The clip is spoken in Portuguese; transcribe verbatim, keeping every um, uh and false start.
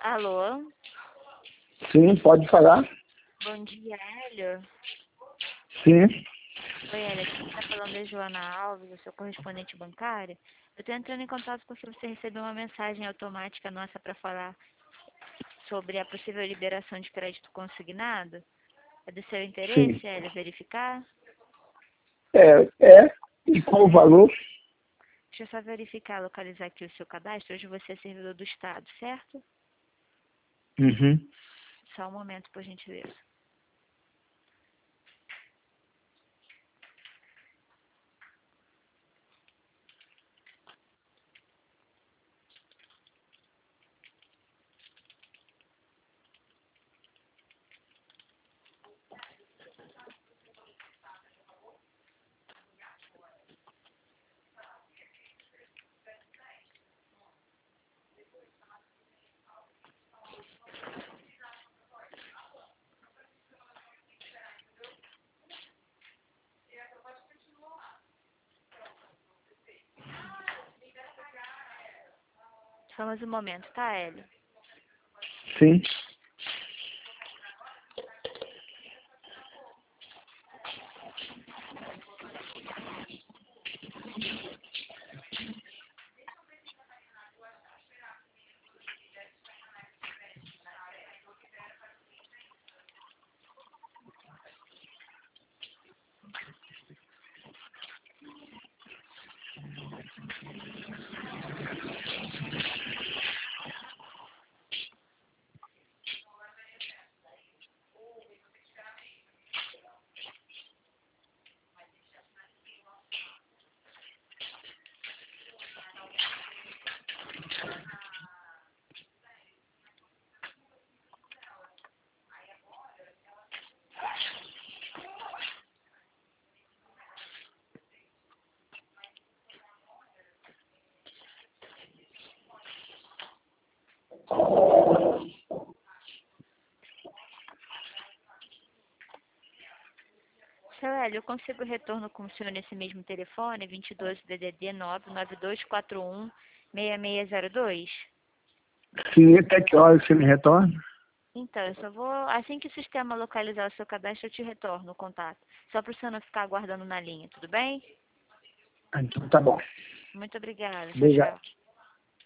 Alô? Sim, pode falar? Bom dia, Hélio. Sim. Oi, Hélio, aqui está falando a Joana Alves, eu sou correspondente bancária. Eu estou entrando em contato porque você recebeu uma mensagem automática nossa para falar sobre a possível liberação de crédito consignado. É do seu interesse, Sim. Hélio, verificar? É, é. E qual o valor? Deixa eu só verificar, localizar aqui o seu cadastro. Hoje você é servidor do Estado, certo? Uhum. Só um momento, por gentileza. Só mais um momento, tá, Hélio? Sim. Seu Hélio, eu consigo retorno com o senhor nesse mesmo telefone, vinte e dois D D D nove nove dois quatro um seis seis zero dois? Sim, até que hora você me retorna? Então, eu só vou, assim que o sistema localizar o seu cadastro, eu te retorno o contato. Só para o senhor não ficar aguardando na linha, tudo bem? Ah, então tá bom. Muito obrigada. Tchau, Obrigado. tchau.